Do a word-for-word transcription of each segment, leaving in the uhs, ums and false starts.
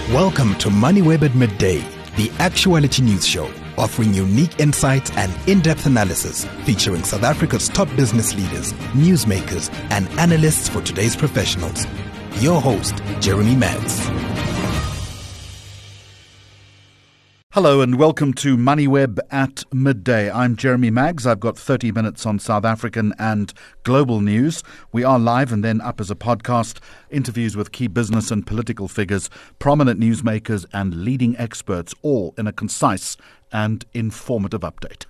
Welcome to MoneyWeb at Midday, the actuality news show, offering unique insights and in-depth analysis, featuring South Africa's top business leaders, newsmakers, and analysts for today's professionals. Your host, Jeremy Maggs. Hello and welcome to MoneyWeb at Midday. I'm Jeremy Maggs. I've got thirty minutes on South African and global news. We are live and then up as a podcast, interviews with key business and political figures, prominent newsmakers and leading experts, all in a concise and informative update.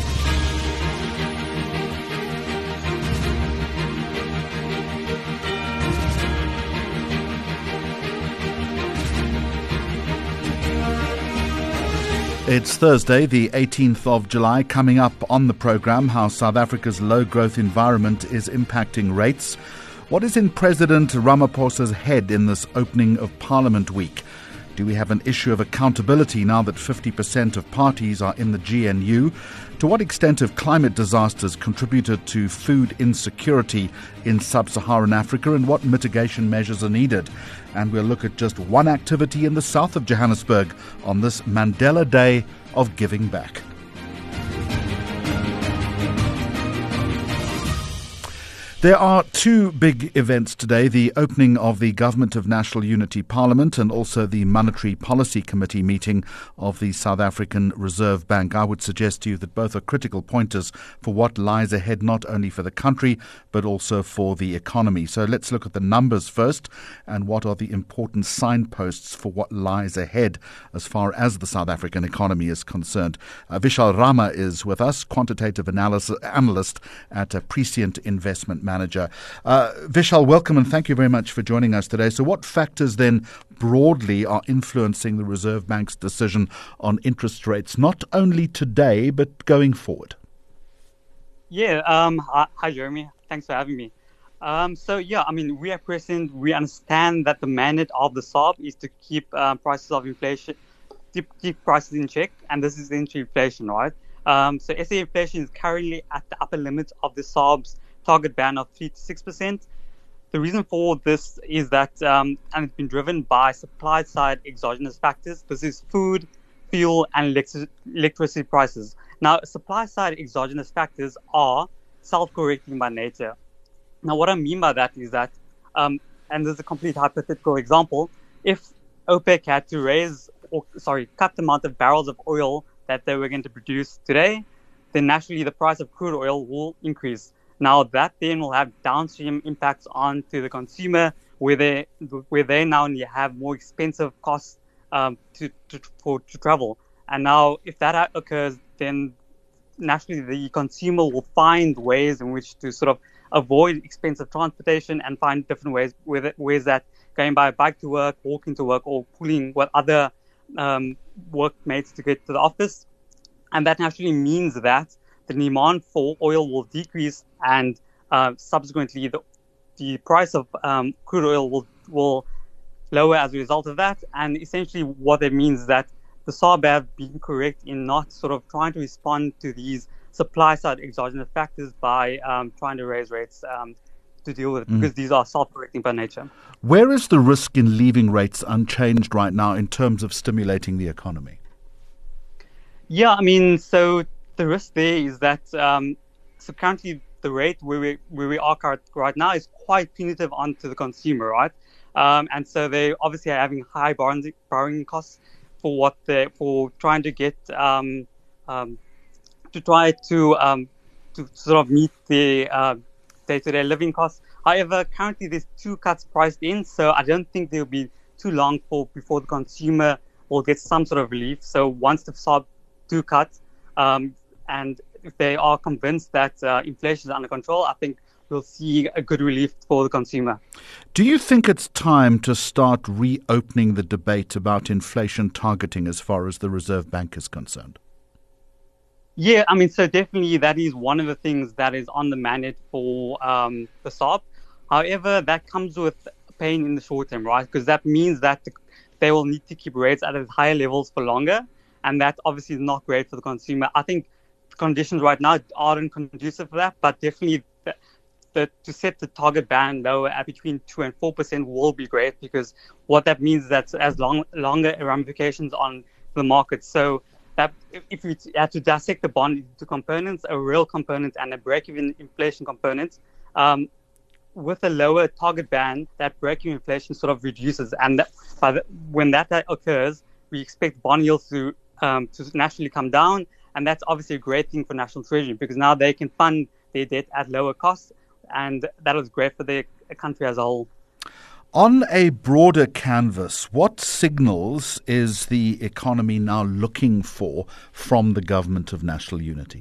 It's Thursday, the eighteenth of July. Coming up on the programme, how South Africa's low-growth environment is impacting rates. What is in President Ramaphosa's head in this opening of Parliament week? Do we have an issue of accountability now that fifty percent of parties are in the G N U? To what extent have climate disasters contributed to food insecurity in sub-Saharan Africa, and what mitigation measures are needed? And we'll look at just one activity in the south of Johannesburg on this Mandela Day of giving back. There are two big events today, the opening of the Government of National Unity Parliament and also the Monetary Policy Committee meeting of the South African Reserve Bank. I would suggest to you that both are critical pointers for what lies ahead, not only for the country, but also for the economy. So let's look at the numbers first and what are the important signposts for what lies ahead as far as the South African economy is concerned. Uh, Vishal Rama is with us, quantitative analysis, analyst at uh, Prescient Investment Manager. Uh, Vishal, welcome and thank you very much for joining us today. So what factors then broadly are influencing the Reserve Bank's decision on interest rates, not only today, but going forward? Yeah, um, hi, hi Jeremy. Thanks for having me. Um, so yeah, I mean, we at Prescient, we understand that the mandate of the S A R B is to keep uh, prices of inflation, keep, keep prices in check, and this is into inflation, right? Um, so S A inflation is currently at the upper limit of the S A R B's target band of three to six percent. The reason for this is that, um, and it's been driven by supply-side exogenous factors. This is food, fuel, and electric- electricity prices. Now, supply-side exogenous factors are self-correcting by nature. Now, what I mean by that is that, um, and this is a complete hypothetical example, if OPEC had to raise, or sorry, cut the amount of barrels of oil that they were going to produce today, then naturally the price of crude oil will increase. Now, that then will have downstream impacts onto the consumer, where they where they now have more expensive costs um, to to for to travel. And now, if that occurs, then naturally the consumer will find ways in which to sort of avoid expensive transportation and find different ways, whether ways that going by bike to work, walking to work, or pulling what other um, workmates to get to the office. And that naturally means that the demand for oil will decrease, and uh, subsequently the the price of um, crude oil will will lower as a result of that. And essentially what it means is that the S A R B have been correct in not sort of trying to respond to these supply-side exogenous factors by um, trying to raise rates um, to deal with it, mm. because these are self-correcting by nature. Where is the risk in leaving rates unchanged right now in terms of stimulating the economy? Yeah, I mean, so the risk there is that, um, so currently the rate where we where we are right now is quite punitive onto the consumer, right? Um, and so they obviously are having high borrowing, borrowing costs for what they for trying to get um, um, to try to um, to sort of meet the uh, day-to-day living costs. However, currently there's two cuts priced in, so I don't think they'll be too long for before the consumer will get some sort of relief. So once the S A R B do cut, um, and if they are convinced that uh, inflation is under control, I think we'll see a good relief for the consumer. Do you think it's time to start reopening the debate about inflation targeting as far as the Reserve Bank is concerned? Yeah, I mean, so definitely that is one of the things that is on the mandate for um, the S A R B. However, that comes with pain in the short term, right? Because that means that the, they will need to keep rates at higher levels for longer. And that obviously is not great for the consumer. I think the conditions right now aren't conducive for that, but definitely the, the, to set the target band lower at between two and four percent will be great, because what that means is that as long longer ramifications on the market. So that if you had to dissect the bond into components, a real component and a break-even inflation component, um, with a lower target band, that break-even inflation sort of reduces, and that, by the, when that, that occurs, we expect bond yields to um, to naturally come down, and that's obviously a great thing for National Treasury, because now they can fund their debt at lower costs, and that was great for the country as a whole. On a broader canvas, what signals is the economy now looking for from the Government of National Unity?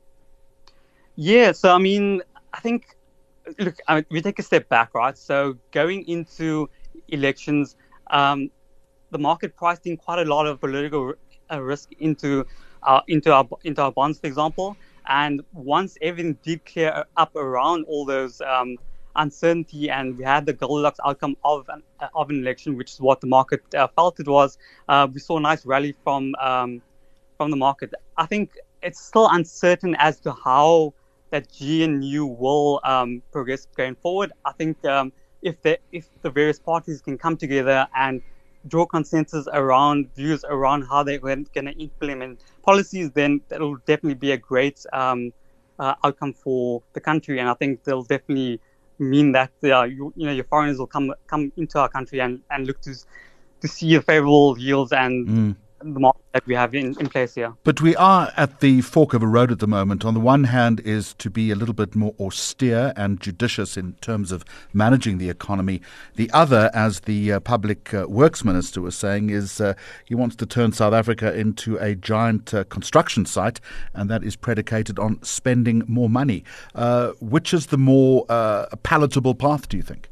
Yeah, so I mean, I think, look, I mean, we take a step back, right? So going into elections, um, the market priced in quite a lot of political uh, risk into our, into our into our bonds, for example. And once everything did clear up around all those um, uncertainty, and we had the Goldilocks outcome of an, of an election, which is what the market uh, felt it was, uh, we saw a nice rally from um, from the market. I think it's still uncertain as to how that G N U will um, progress going forward. I think um, if the if the various parties can come together and draw consensus around views around how they're going to implement policies, then that'll definitely be a great um, uh, outcome for the country. And I think they'll definitely mean that uh, you, you know your foreigners will come come into our country and, and look to to see the favorable yields and mm. the market that we have in, in place here. But we are at the fork of a road at the moment. On the one hand is to be a little bit more austere and judicious in terms of managing the economy. The other, as the uh, Public uh, Works Minister was saying, is uh, he wants to turn South Africa into a giant uh, construction site, and that is predicated on spending more money. Uh, which is the more uh, palatable path, do you think?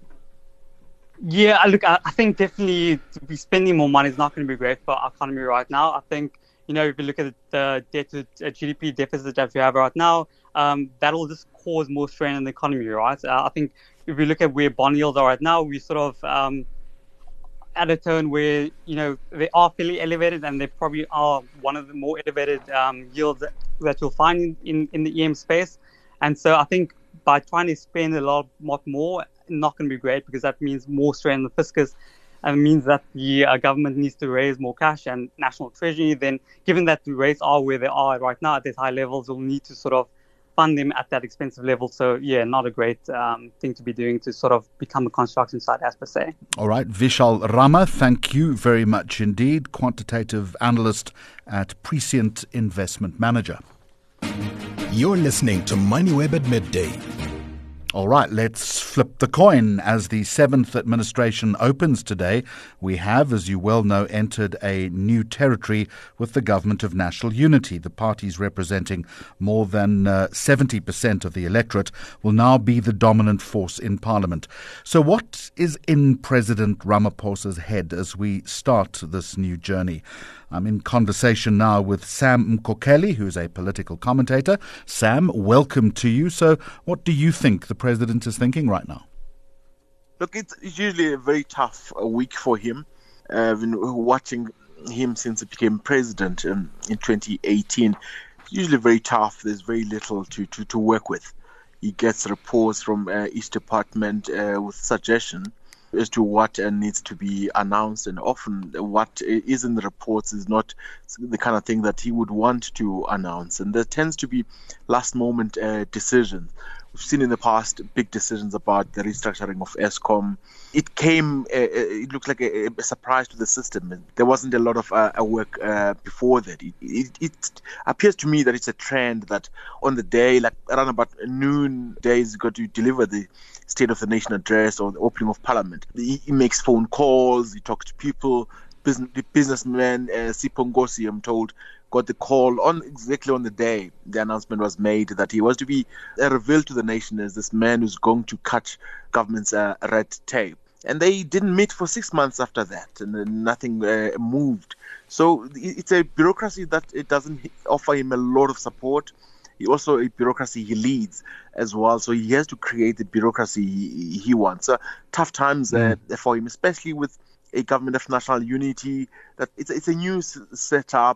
Yeah, look, I think definitely to be spending more money is not going to be great for our economy right now. I think, you know, if you look at the debt to G D P deficit that we have right now, um, that will just cause more strain on the economy, right? Uh, I think if we look at where bond yields are right now, we sort of um, at a turn where, you know, they are fairly elevated, and they probably are one of the more elevated um, yields that, that you'll find in, in, in the E M space. And so I think by trying to spend a lot, lot more, not going to be great, because that means more strain on the fiscus, and it means that the uh, government needs to raise more cash, and National Treasury, then given that the rates are where they are right now at these high levels, will need to sort of fund them at that expensive level. So yeah, not a great um, thing to be doing to sort of become a construction site as per se. All right, Vishal Rama, thank you very much indeed, quantitative analyst at Prescient Investment Manager. You're listening to MoneyWeb at midday. All right, let's flip the coin. As the seventh administration opens today, we have, as you well know, entered a new territory with the Government of National Unity. The parties representing more than uh, seventy percent of the electorate will now be the dominant force in Parliament. So what is in President Ramaphosa's head as we start this new journey? I'm in conversation now with Sam Mkokeli, who's a political commentator. Sam, welcome to you. So what do you think the president is thinking right now? Look, it's usually a very tough week for him. I've been watching him since he became president um, in twenty eighteen. It's usually very tough. There's very little to, to, to work with. He gets reports from uh, East Department uh, with suggestion as to what uh, needs to be announced, and often what is in the reports is not the kind of thing that he would want to announce, and there tends to be last moment uh, decisions. We've seen in the past big decisions about the restructuring of Eskom. It came, uh, it looked like a, a surprise to the system. There wasn't a lot of uh, work uh, before that. It, it, it appears to me that it's a trend that on the day, like around about noon days, you've got to deliver the State of the Nation address or the opening of Parliament. He, he makes phone calls, he talks to people. Business, the businessman, uh, Sipho Nkosi, I'm told, got the call on exactly on the day the announcement was made that he was to be uh, revealed to the nation as this man who's going to cut government's uh, red tape. And they didn't meet for six months after that, and then nothing uh, moved. So it's a bureaucracy that it doesn't offer him a lot of support. He also a bureaucracy he leads as well, so he has to create the bureaucracy he, he wants. So tough times uh, mm. for him, especially with a government of national unity. That it's it's a new s- setup.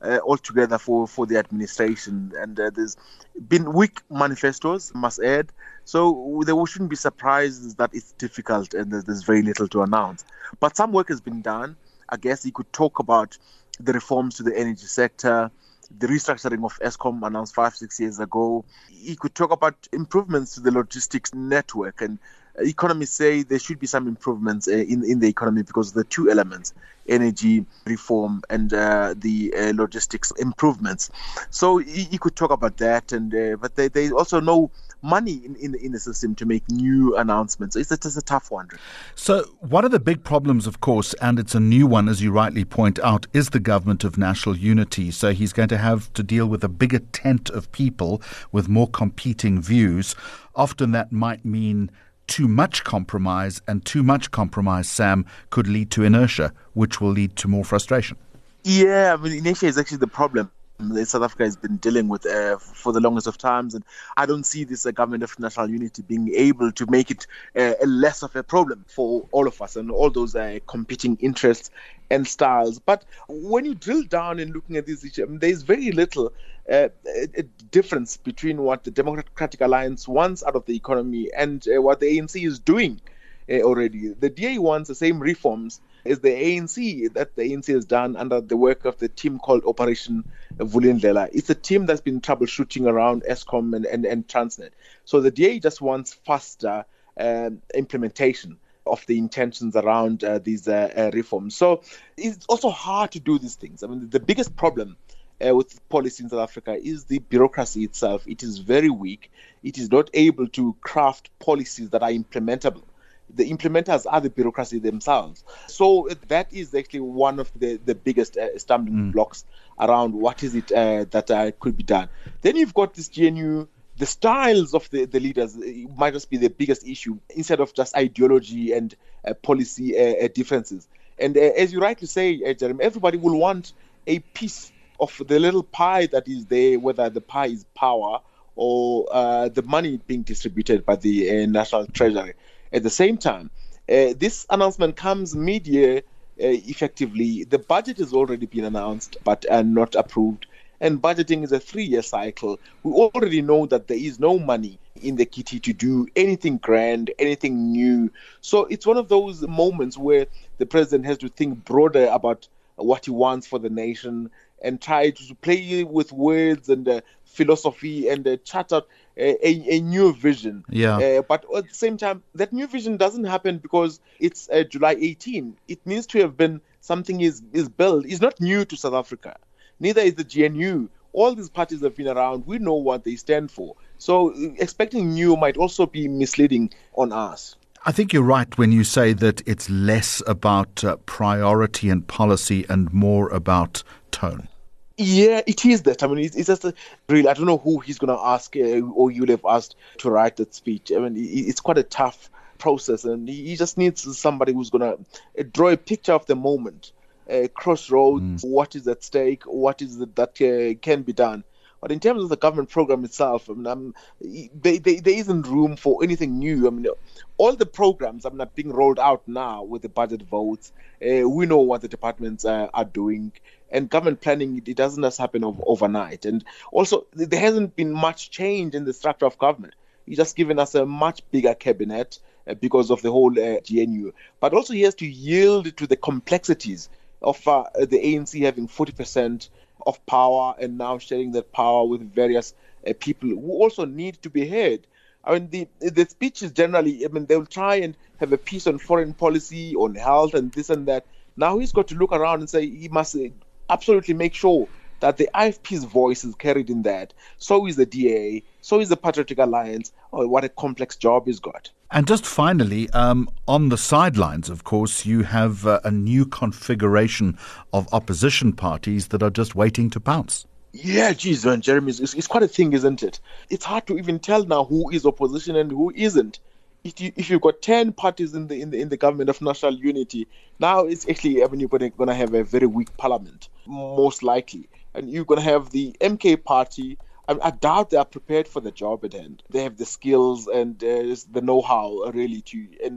uh, altogether for, for the administration. And uh, there's been weak manifestos, must add. So there shouldn't be surprises that it's difficult and there's, there's very little to announce. But some work has been done. I guess you could talk about the reforms to the energy sector, the restructuring of Eskom announced five, six years ago. You could talk about improvements to the logistics network. And economists say there should be some improvements uh, in, in the economy because of the two elements, energy reform and uh, the uh, logistics improvements. So you, you could talk about that. And uh, but they, they also know money in, in, in the system to make new announcements. It's, it's a tough one. So one of the big problems, of course, and it's a new one, as you rightly point out, is the government of national unity. So he's going to have to deal with a bigger tent of people with more competing views. Often that might mean too much compromise, and too much compromise, Sam, could lead to inertia, which will lead to more frustration. Yeah, I mean, inertia is actually the problem that South Africa has been dealing with uh, for the longest of times, and I don't see this uh, government of national unity being able to make it uh, less of a problem for all of us and all those uh, competing interests and styles. But when you drill down in looking at this issue, I mean, there's very little uh, a difference between what the Democratic Alliance wants out of the economy and uh, what the A N C is doing uh, already. The D A wants the same reforms as the A N C that the A N C has done under the work of the team called Operation Vulindlela. It's a team that's been troubleshooting around Eskom and, and, and Transnet. So the D A just wants faster uh, implementation of the intentions around uh, these uh, uh, reforms. So it's also hard to do these things. I mean, the biggest problem uh, with policy in South Africa is the bureaucracy itself. It is very weak. It is not able to craft policies that are implementable. The implementers are the bureaucracy themselves. So that is actually one of the, the biggest uh, stumbling mm. blocks around what is it uh, that uh, could be done. Then you've got this G N U, the styles of the, the leaders might just be the biggest issue instead of just ideology and uh, policy uh, uh, differences. And uh, as you rightly say, uh, Jeremy, everybody will want a piece of the little pie that is there, whether the pie is power or uh, the money being distributed by the uh, National Treasury. At the same time, uh, this announcement comes mid-year uh, effectively. The budget has already been announced but uh, not approved. And budgeting is a three-year cycle. We already know that there is no money in the kitty to do anything grand, anything new. So it's one of those moments where the president has to think broader about what he wants for the nation and try to play with words and uh, philosophy and uh, chart out a, a, a new vision. Yeah. Uh, but at the same time, that new vision doesn't happen because it's uh, July eighteenth. It needs to have been something is, is built. It's not new to South Africa. Neither is the G N U. All these parties have been around. We know what they stand for. So expecting new might also be misleading on us. I think you're right when you say that it's less about uh, priority and policy and more about tone. Yeah, it is that. I mean, it's, it's just a, really, I don't know who he's going to ask uh, or you'll have asked to write that speech. I mean, it's quite a tough process and he just needs somebody who's going to draw a picture of the moment, uh, crossroads, mm. what is at stake, what is it that uh, can be done. But in terms of the government program itself, I mean, um, they, they, there isn't room for anything new. I mean, all the programs I mean, are being rolled out now with the budget votes. Uh, we know what the departments uh, are doing. And government planning, it doesn't just happen over, overnight. And also, there hasn't been much change in the structure of government. He's just given us a much bigger cabinet uh, because of the whole uh, G N U. But also, he has to yield to the complexities of uh, the A N C having forty percent of power and now sharing that power with various uh, people who also need to be heard. I mean, the the speech is generally, I mean, they'll try and have a piece on foreign policy, on health and this and that. Now he's got to look around and say he must absolutely make sure that the I F P's voice is carried in that. So is the D A, so is the Patriotic Alliance. Oh, what a complex job he's got. And just finally, um, on the sidelines, of course, you have uh, a new configuration of opposition parties that are just waiting to pounce. Yeah, geez, man, Jeremy, it's, it's quite a thing, isn't it? It's hard to even tell now who is opposition and who isn't. If, you, if you've got ten parties in the in the in the government of national unity, now it's actually, I mean, you're going to have a very weak parliament, most likely. And you're going to have the M K party. I, I doubt they are prepared for the job at hand. They have the skills and uh, the know-how, really, to and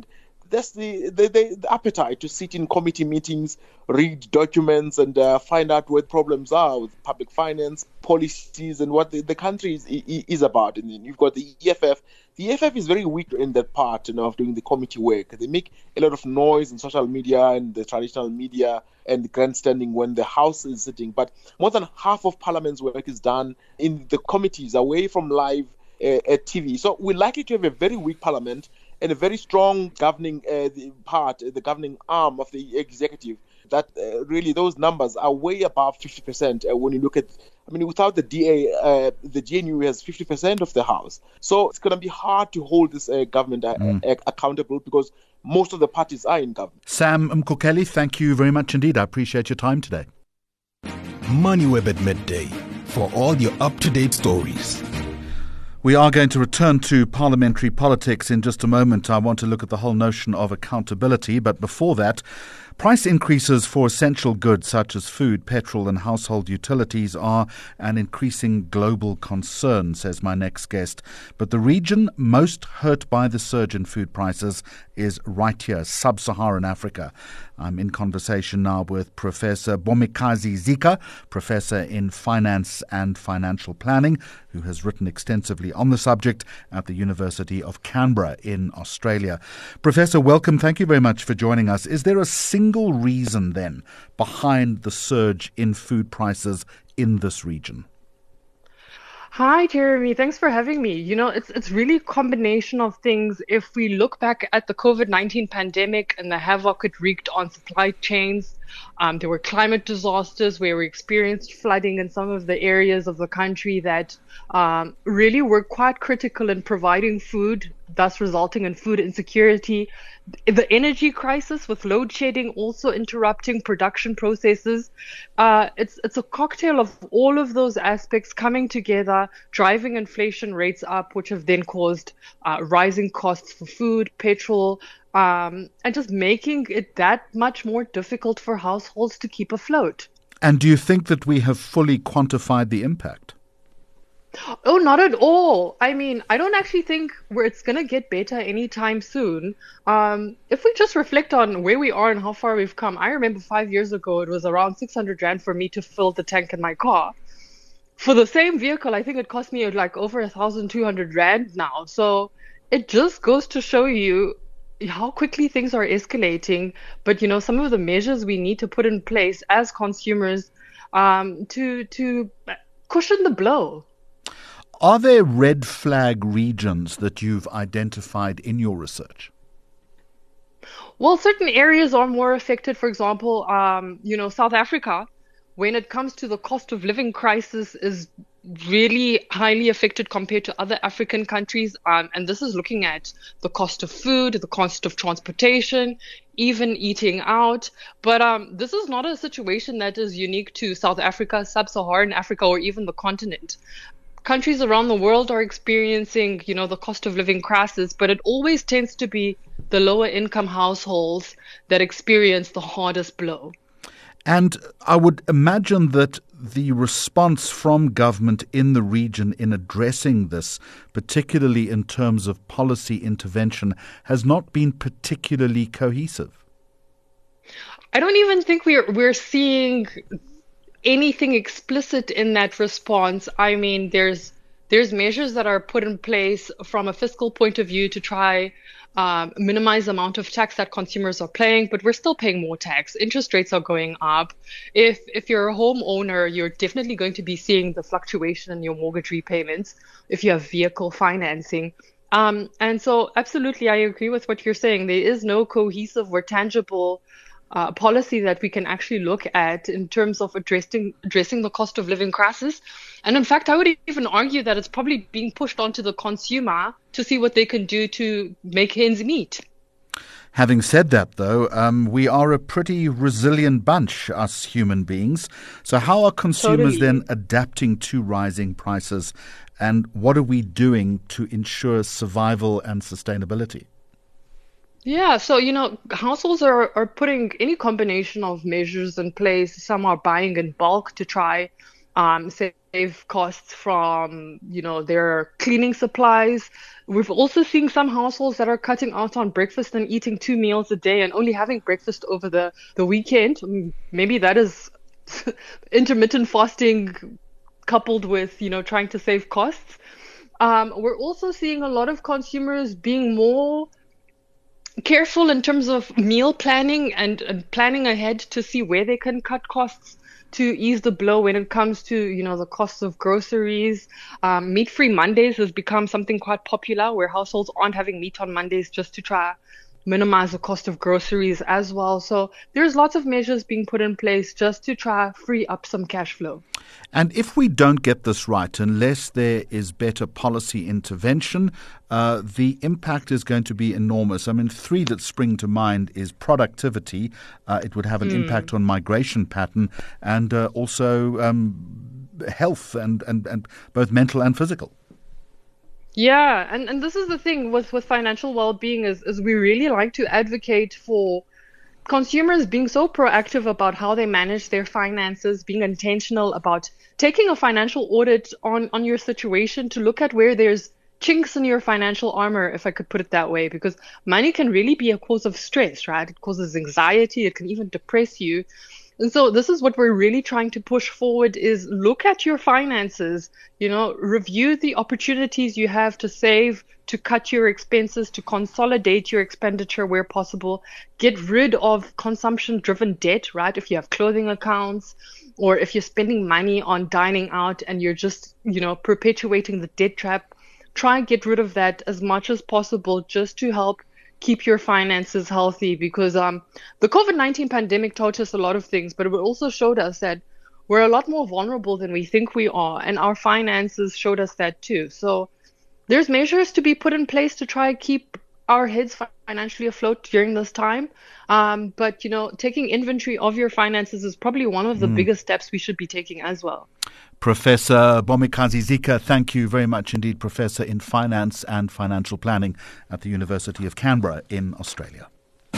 that's the, the, the, the appetite to sit in committee meetings, read documents, and uh, find out what problems are with public finance, policies, and what the, the country is, is about. And then you've got the E F F. The E F F is very weak in that part, you know, of doing the committee work. They make a lot of noise in social media and the traditional media and the grandstanding when the House is sitting. But more than half of Parliament's work is done in the committees, away from live uh, at T V. So we're likely to have a very weak Parliament and a very strong governing uh, the part, the governing arm of the executive, that uh, really those numbers are way above fifty percent uh, when you look at, I mean, without the D A, uh, the G N U has fifty percent of the House. So it's going to be hard to hold this uh, government uh, mm. uh, accountable because most of the parties are in government. Sam Mkokeli, thank you very much indeed. I appreciate your time today. MoneyWeb at midday for all your up-to-date stories. We are going to return to parliamentary politics in just a moment. I want to look at the whole notion of accountability. But before that, price increases for essential goods such as food, petrol and household utilities are an increasing global concern, says my next guest. But the region most hurt by the surge in food prices is right here, sub-Saharan Africa. I'm in conversation now with Professor Bomikazi Zika, Professor in Finance and Financial Planning, who has written extensively on the subject at the University of Canberra in Australia. Professor, welcome. Thank you very much for joining us. Is there a single reason then behind the surge in food prices in this region? Hi, Jeremy. Thanks for having me. You know, it's it's really a combination of things. If we look back at the COVID nineteen pandemic and the havoc it wreaked on supply chains, um, there were climate disasters where we experienced flooding in some of the areas of the country that um, really were quite critical in providing food, thus resulting in food insecurity. The energy crisis with load shedding also interrupting production processes. Uh, it's it's a cocktail of all of those aspects coming together, driving inflation rates up, which have then caused uh, rising costs for food, petrol, um, and just making it that much more difficult for households to keep afloat. And do you think that we have fully quantified the impact? Oh, not at all. I mean, I don't actually think where it's going to get better anytime soon. Um, if we just reflect on where we are and how far we've come, I remember five years ago, it was around six hundred rand for me to fill the tank in my car. For the same vehicle, I think it cost me like over one thousand two hundred rand now. So it just goes to show you how quickly things are escalating. But, you know, some of the measures we need to put in place as consumers um, to to cushion the blow. Are there red flag regions that you've identified in your research? Well, certain areas are more affected. For example, um, you know, South Africa, when it comes to the cost of living crisis, is really highly affected compared to other African countries. Um, and this is looking at the cost of food, the cost of transportation, even eating out. But um, this is not a situation that is unique to South Africa, sub-Saharan Africa, or even the continent. Countries around the world are experiencing, you know, the cost of living crisis, but it always tends to be the lower income households that experience the hardest blow. And I would imagine that the response from government in the region in addressing this, particularly in terms of policy intervention, has not been particularly cohesive. I don't even think we're we're seeing anything explicit in that response. I mean, there's there's measures that are put in place from a fiscal point of view to try um, minimize the amount of tax that consumers are paying, but we're still paying more tax. Interest rates are going up. If if you're a homeowner, you're definitely going to be seeing the fluctuation in your mortgage repayments if you have vehicle financing. Um, and so absolutely, I agree with what you're saying. There is no cohesive or tangible Uh, policy that we can actually look at in terms of addressing addressing the cost of living crisis. And in fact, I would even argue that it's probably being pushed onto the consumer to see what they can do to make ends meet. Having said that, though, um, we are a pretty resilient bunch, us human beings. So how are consumers Totally. then adapting to rising prices? And what are we doing to ensure survival and sustainability? Yeah, so, you know, households are, are putting any combination of measures in place. Some are buying in bulk to try um, save save costs from, you know, their cleaning supplies. We've also seen some households that are cutting out on breakfast and eating two meals a day and only having breakfast over the, the weekend. Maybe that is intermittent fasting coupled with, you know, trying to save costs. Um, we're also seeing a lot of consumers being more careful in terms of meal planning and, and planning ahead to see where they can cut costs to ease the blow when it comes to, you know, the costs of groceries. Um, meat-free Mondays has become something quite popular where households aren't having meat on Mondays just to try minimize the cost of groceries as well. So there's lots of measures being put in place just to try free up some cash flow. And if we don't get this right, unless there is better policy intervention, uh, the impact is going to be enormous. I mean, three that spring to mind is productivity. Uh, it would have an mm. impact on migration pattern and uh, also um, health and, and, and both mental and physical. Yeah, and, and this is the thing with, with financial well-being is, is we really like to advocate for consumers being so proactive about how they manage their finances, being intentional about taking a financial audit on, on your situation to look at where there's chinks in your financial armor, if I could put it that way, because money can really be a cause of stress, right? It causes anxiety. It can even depress you. And so this is what we're really trying to push forward is look at your finances, you know, review the opportunities you have to save, to cut your expenses, to consolidate your expenditure where possible, get rid of consumption-driven debt, right? If you have clothing accounts or if you're spending money on dining out and you're just, you know, perpetuating the debt trap, try and get rid of that as much as possible just to help keep your finances healthy, because um, the COVID nineteen pandemic taught us a lot of things, but it also showed us that we're a lot more vulnerable than we think we are, and our finances showed us that too. So there's measures to be put in place to try and keep our heads financially afloat during this time. Um, but, you know, taking inventory of your finances is probably one of the mm. biggest steps we should be taking as well. Professor Bomikazi Zika, thank you very much indeed, Professor in Finance and Financial Planning at the University of Canberra in Australia.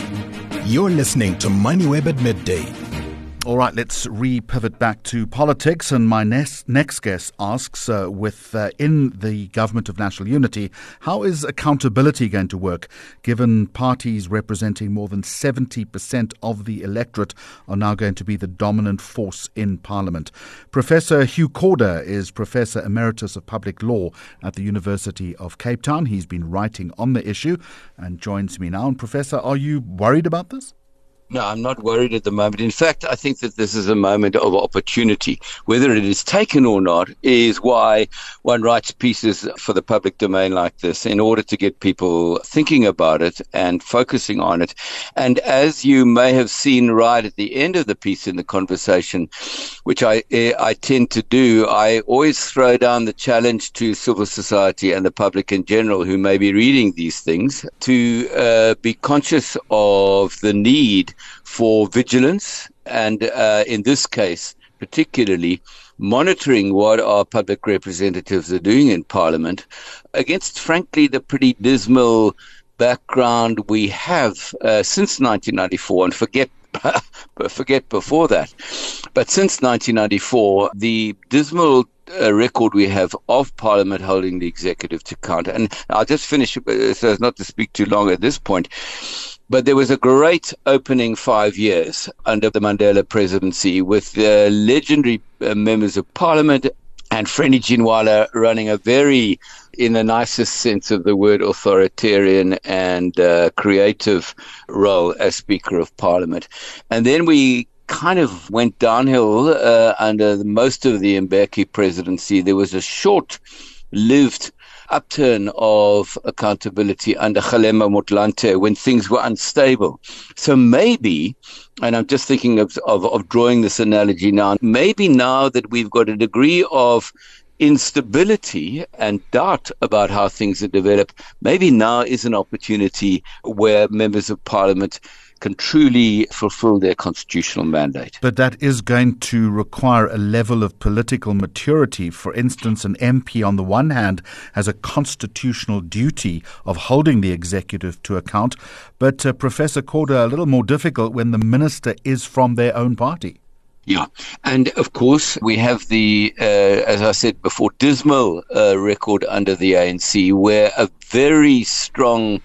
You're listening to MoneyWeb at Midday. All right, let's re-pivot back to politics. And my next, next guest asks, uh, with uh, in the Government of National Unity, how is accountability going to work, given parties representing more than seventy percent of the electorate are now going to be the dominant force in Parliament? Professor Hugh Corder is Professor Emeritus of Public Law at the University of Cape Town. He's been writing on the issue and joins me now. And Professor, are you worried about this? No, I'm not worried at the moment. In fact, I think that this is a moment of opportunity. Whether it is taken or not is why one writes pieces for the public domain like this, in order to get people thinking about it and focusing on it. And as you may have seen right at the end of the piece in the conversation, which I I tend to do, I always throw down the challenge to civil society and the public in general who may be reading these things to uh, be conscious of the need for vigilance and, uh, in this case, particularly monitoring what our public representatives are doing in Parliament against, frankly, the pretty dismal background we have uh, since nineteen ninety-four, and forget forget before that. But since nineteen ninety-four, the dismal uh, record we have of Parliament holding the executive to account. And I'll just finish uh, so as not to speak too long at this point. But there was a great opening five years under the Mandela presidency with the legendary uh, members of Parliament and Freni Ginwala running a very, in the nicest sense of the word, authoritarian and uh, creative role as Speaker of Parliament. And then we kind of went downhill uh, under most of the Mbeki presidency. There was a short-lived upturn of accountability under Kgalema Motlanthe when things were unstable. So maybe, and I'm just thinking of, of, of drawing this analogy now, maybe now that we've got a degree of instability and doubt about how things are developed, maybe now is an opportunity where members of Parliament can truly fulfill their constitutional mandate. But that is going to require a level of political maturity. For instance, an M P on the one hand has a constitutional duty of holding the executive to account, but uh, Professor Corder, a little more difficult when the minister is from their own party. Yeah. And of course, we have the, uh, as I said before, dismal uh, record under the A N C, where a very strong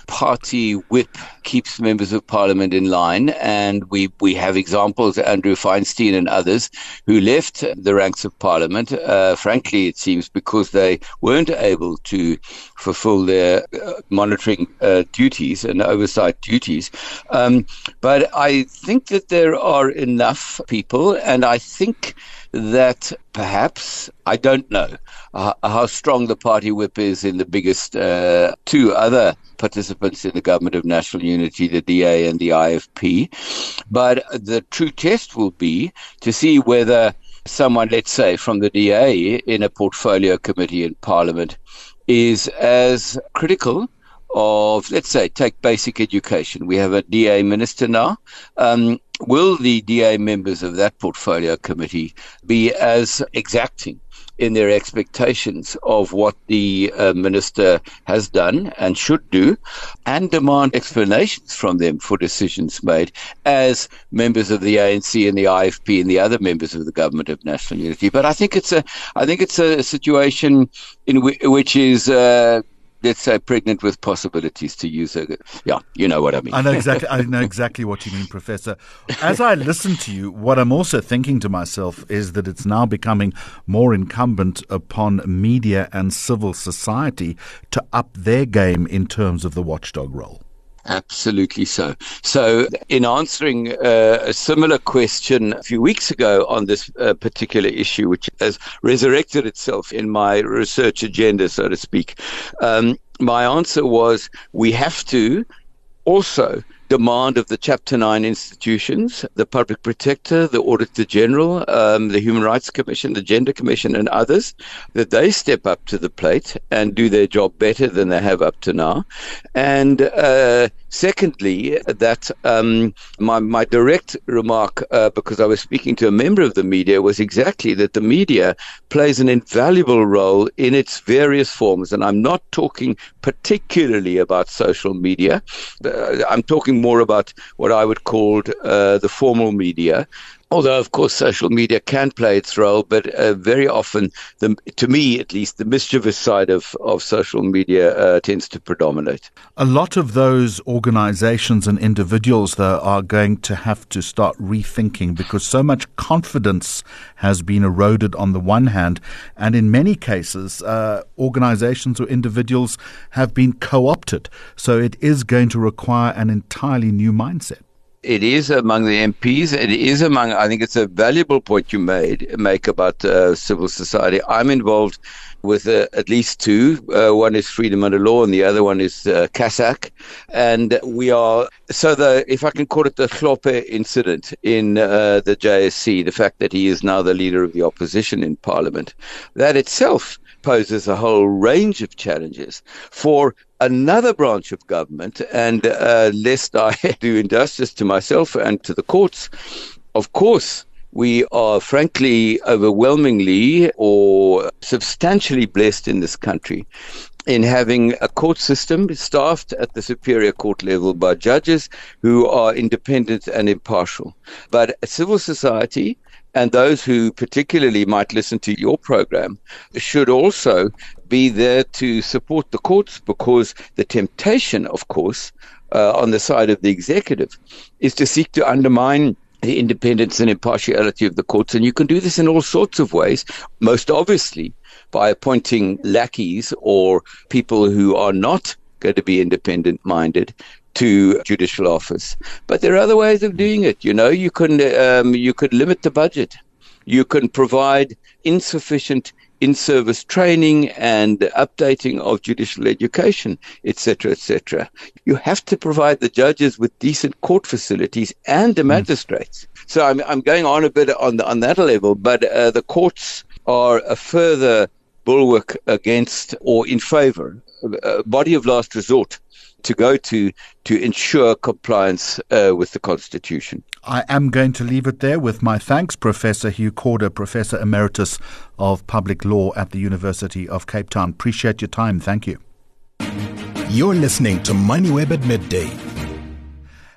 party whip keeps members of parliament in line. And we, we have examples, Andrew Feinstein and others, who left the ranks of parliament, uh, frankly, it seems, because they weren't able to fulfill their uh, monitoring uh, duties and oversight duties. Um, but I think that there are enough people, and I think that perhaps, I don't know uh, how strong the party whip is in the biggest uh, two other participants in the Government of National Unity, the D A and the I F P. But the true test will be to see whether someone, let's say, from the D A in a portfolio committee in Parliament is as critical of, let's say, take basic education. We have a D A minister now. Um, will the D A members of that portfolio committee be as exacting in their expectations of what the uh, minister has done and should do, and demand explanations from them for decisions made as members of the A N C and the I F P and the other members of the Government of National Unity? But I think it's a, I think it's a situation in w- which is, uh, let's say, pregnant with possibilities, to use a, yeah, you know what I mean. I know exactly, I know exactly what you mean, Professor. As I listen to you, what I'm also thinking to myself is that it's now becoming more incumbent upon media and civil society to up their game in terms of the watchdog role. Absolutely so. So in answering uh, a similar question a few weeks ago on this uh, particular issue, which has resurrected itself in my research agenda, so to speak, um, my answer was we have to also demand of the Chapter nine institutions, the Public Protector, the Auditor General, um, the Human Rights Commission, the Gender Commission, and others, that they step up to the plate and do their job better than they have up to now. And uh, secondly, that um, my, my direct remark, uh, because I was speaking to a member of the media, was exactly that the media plays an invaluable role in its various forms. And I'm not talking particularly about social media. Uh, I'm talking more about what I would call uh, the formal media. Although, of course, social media can play its role, but uh, very often, the, to me at least, the mischievous side of, of social media uh, tends to predominate. A lot of those organizations and individuals, though, are going to have to start rethinking, because so much confidence has been eroded on the one hand, and in many cases, uh, organizations or individuals have been co-opted. So it is going to require an entirely new mindset. It is among the M Ps. It is among, I think it's a valuable point you made, make about uh, civil society. I'm involved with uh, at least two. Uh, one is Freedom Under Law and the other one is uh, CASAC. And we are, so the, if I can call it the Hlophe incident in uh, the J S C, the fact that he is now the leader of the opposition in Parliament, that itself poses a whole range of challenges for another branch of government. And uh, lest I do injustice to myself and to the courts, of course, we are frankly overwhelmingly or substantially blessed in this country in having a court system staffed at the superior court level by judges who are independent and impartial. But civil society and those who particularly might listen to your program should also be there to support the courts, because the temptation, of course, uh, on the side of the executive is to seek to undermine the independence and impartiality of the courts. And you can do this in all sorts of ways, most obviously by appointing lackeys or people who are not going to be independent-minded to judicial office. But there are other ways of doing it. You know, you can um, you could limit the budget. You can provide insufficient in-service training and updating of judicial education, et cetera, et cetera. You have to provide the judges with decent court facilities and the magistrates. Mm. So I'm I'm going on a bit on the, on that level, but uh, the courts are a further bulwark against or in favor, a body of last resort to go to to ensure compliance uh, with the Constitution. I am going to leave it there with my thanks, Professor Hugh Corder, Professor Emeritus of Public Law at the University of Cape Town. Appreciate your time. Thank you. You're listening to MoneyWeb at Midday.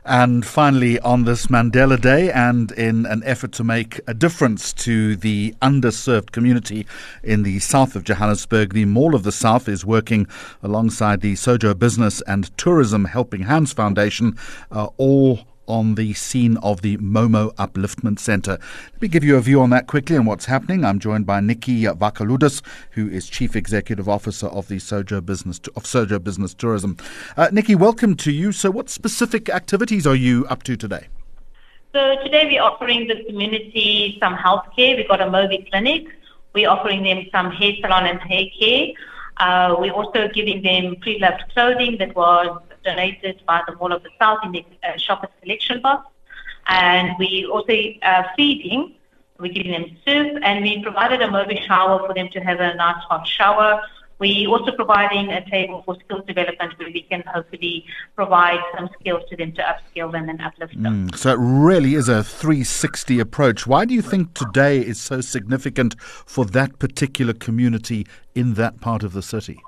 And finally, on this Mandela Day, and in an effort to make a difference to the underserved community in the south of Johannesburg, the Mall of the South is working alongside the Sojo Business and Tourism Helping Hands Foundation, uh, all on the scene of the Momo Upliftment Centre. Let me give you a view on that quickly and what's happening. I'm joined by Nikki Vakaludis, who is Chief Executive Officer of the Sojo Business of Sojo Business Tourism. Uh, Nikki, welcome to you. So what specific activities are you up to today? So today we're offering the community some healthcare. We've got a Mobi clinic. We're offering them some hair salon and hair care. Uh, we're also giving them pre-loved clothing that was donated by the Mall of the South in the uh, Shoppers Collection Box. And we also uh, feeding, we're giving them soup, and we provided a Mobi shower for them to have a nice hot shower. We're also providing a table for skills development where we can hopefully provide some skills to them to upskill them and uplift them. Mm, so it really is a three sixty approach. Why do you think today is so significant for that particular community in that part of the city?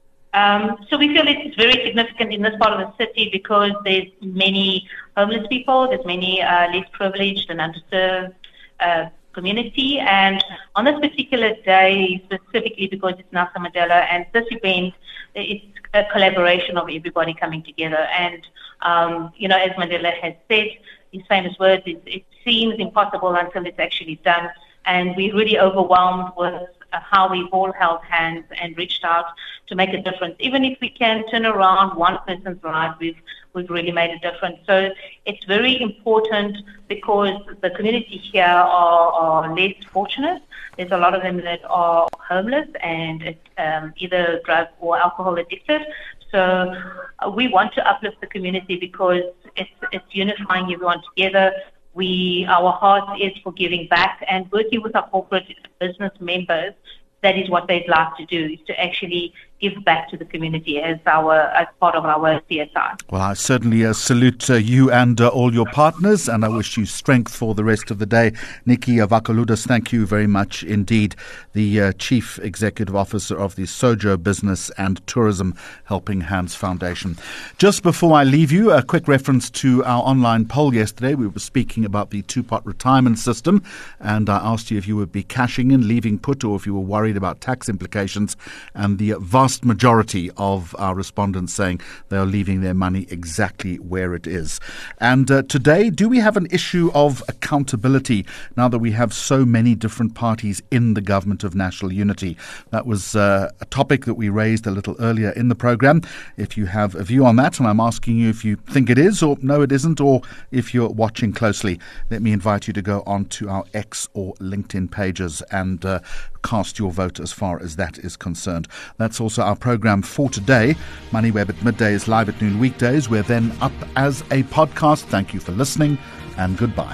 Um, so we feel it's very significant in this part of the city because there's many homeless people, there's many uh, less privileged and underserved uh, community. And on this particular day, specifically because it's Nelson Mandela, and this event, it's a collaboration of everybody coming together. And, um, you know, as Mandela has said, his famous words, it, it seems impossible until it's actually done. And we're really overwhelmed with uh, how we've all held hands and reached out to make a difference. Even if we can turn around one person's life, we've we've really made a difference. So it's very important because the community here are, are less fortunate. There's a lot of them that are homeless and um, either drug or alcohol addicted. So uh, we want to uplift the community because it's it's unifying everyone together. We, our heart is for giving back and working with our corporate business members. That is what they'd like to do, is to actually give back to the community as our as part of our C S R. Well, I certainly uh, salute uh, you and uh, all your partners, and I wish you strength for the rest of the day. Nikki Vakaludis, thank you very much indeed, the uh, Chief Executive Officer of the Sojo Business and Tourism Helping Hands Foundation. Just before I leave you, a quick reference to our online poll yesterday. We were speaking about the two-pot retirement system, and I asked you if you would be cashing in, leaving put, or if you were worried about tax implications, and the vast majority of our respondents saying they are leaving their money exactly where it is. And uh, today, do we have an issue of accountability now that we have so many different parties in the government of national unity? That was uh, a topic that we raised a little earlier in the program. If you have a view on that, and I'm asking you if you think it is or no it isn't, or if you're watching closely, let me invite you to go on to our X or LinkedIn pages and uh, cast your vote as far as that is concerned. That's also our program for today. MoneyWeb at midday is live at noon weekdays. We're then up as a podcast. Thank you for listening, and goodbye.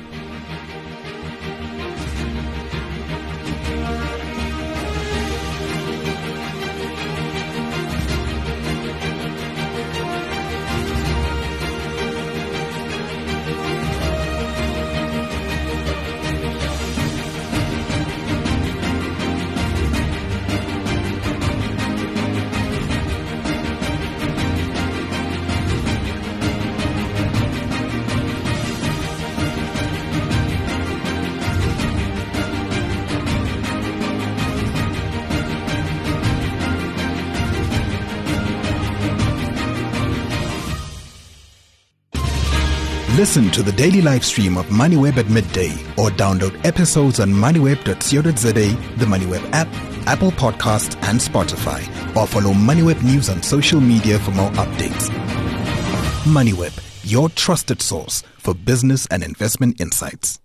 Listen to the daily live stream of MoneyWeb at midday or download episodes on moneyweb dot co dot za, the MoneyWeb app, Apple Podcasts and Spotify, or follow MoneyWeb News on social media for more updates. MoneyWeb, your trusted source for business and investment insights.